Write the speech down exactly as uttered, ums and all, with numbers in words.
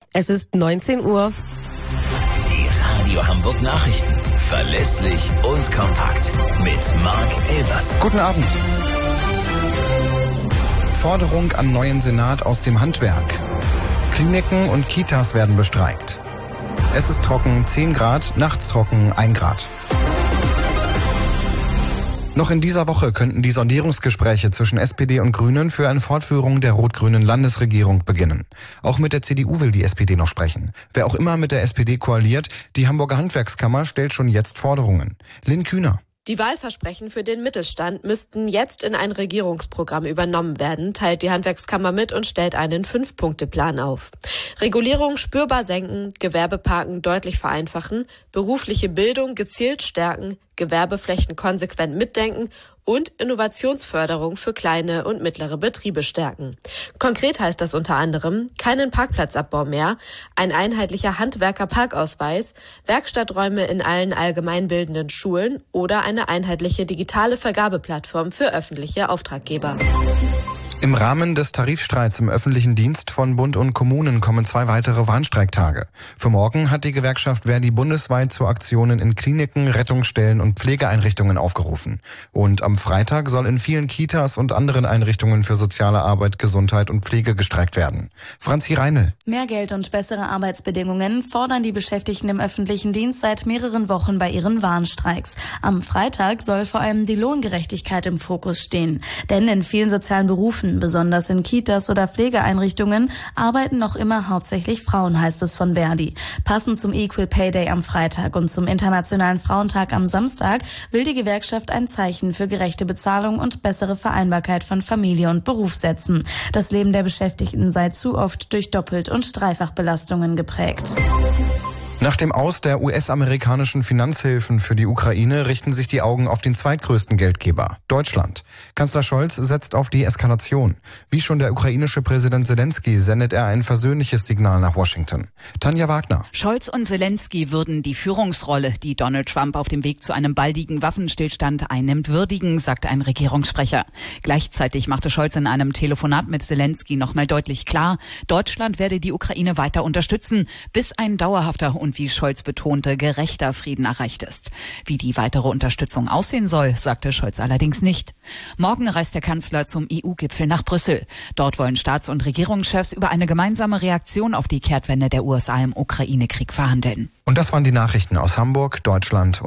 Es ist neunzehn Uhr. Die Radio Hamburg Nachrichten. Verlässlich und kompakt. Mit Marc Elvers. Guten Abend. Forderung an neuen Senat aus dem Handwerk. Kliniken und Kitas werden bestreikt. Es ist trocken, zehn Grad, nachts trocken, ein Grad. Noch in dieser Woche könnten die Sondierungsgespräche zwischen S P D und Grünen für eine Fortführung der rot-grünen Landesregierung beginnen. Auch mit der C D U will die S P D noch sprechen. Wer auch immer mit der S P D koaliert, die Hamburger Handwerkskammer stellt schon jetzt Forderungen. Lynn Kühner. Die Wahlversprechen für den Mittelstand müssten jetzt in ein Regierungsprogramm übernommen werden, teilt die Handwerkskammer mit und stellt einen Fünf-Punkte-Plan auf. Regulierung spürbar senken, Gewerbeparken deutlich vereinfachen, berufliche Bildung gezielt stärken, Gewerbeflächen konsequent mitdenken und Innovationsförderung für kleine und mittlere Betriebe stärken. Konkret heißt das unter anderem keinen Parkplatzabbau mehr, ein einheitlicher Handwerkerparkausweis, Werkstatträume in allen allgemeinbildenden Schulen oder eine einheitliche digitale Vergabeplattform für öffentliche Auftraggeber. Im Rahmen des Tarifstreits im öffentlichen Dienst von Bund und Kommunen kommen zwei weitere Warnstreiktage. Für morgen hat die Gewerkschaft Verdi bundesweit zu Aktionen in Kliniken, Rettungsstellen und Pflegeeinrichtungen aufgerufen. Und am Freitag soll in vielen Kitas und anderen Einrichtungen für soziale Arbeit, Gesundheit und Pflege gestreikt werden. Franzi Reinl. Mehr Geld und bessere Arbeitsbedingungen fordern die Beschäftigten im öffentlichen Dienst seit mehreren Wochen bei ihren Warnstreiks. Am Freitag soll vor allem die Lohngerechtigkeit im Fokus stehen. Denn in vielen sozialen Berufen, besonders in Kitas oder Pflegeeinrichtungen, arbeiten noch immer hauptsächlich Frauen, heißt es von Verdi. Passend zum Equal Pay Day am Freitag und zum Internationalen Frauentag am Samstag will die Gewerkschaft ein Zeichen für gerechte Bezahlung und bessere Vereinbarkeit von Familie und Beruf setzen. Das Leben der Beschäftigten sei zu oft durch Doppelt- und Dreifachbelastungen geprägt. Nach dem Aus der U S-amerikanischen Finanzhilfen für die Ukraine richten sich die Augen auf den zweitgrößten Geldgeber, Deutschland. Kanzler Scholz setzt auf die Eskalation. Wie schon der ukrainische Präsident Zelensky sendet er ein versöhnliches Signal nach Washington. Tanja Wagner. Scholz und Zelensky würden die Führungsrolle, die Donald Trump auf dem Weg zu einem baldigen Waffenstillstand einnimmt, würdigen, sagte ein Regierungssprecher. Gleichzeitig machte Scholz in einem Telefonat mit Zelensky nochmal deutlich klar, Deutschland werde die Ukraine weiter unterstützen, bis ein dauerhafter und, wie Scholz betonte, gerechter Frieden erreicht ist. Wie die weitere Unterstützung aussehen soll, sagte Scholz allerdings nicht. Morgen reist der Kanzler zum E U-Gipfel nach Brüssel. Dort wollen Staats- und Regierungschefs über eine gemeinsame Reaktion auf die Kehrtwende der U S A im Ukraine-Krieg verhandeln. Und das waren die Nachrichten aus Hamburg, Deutschland und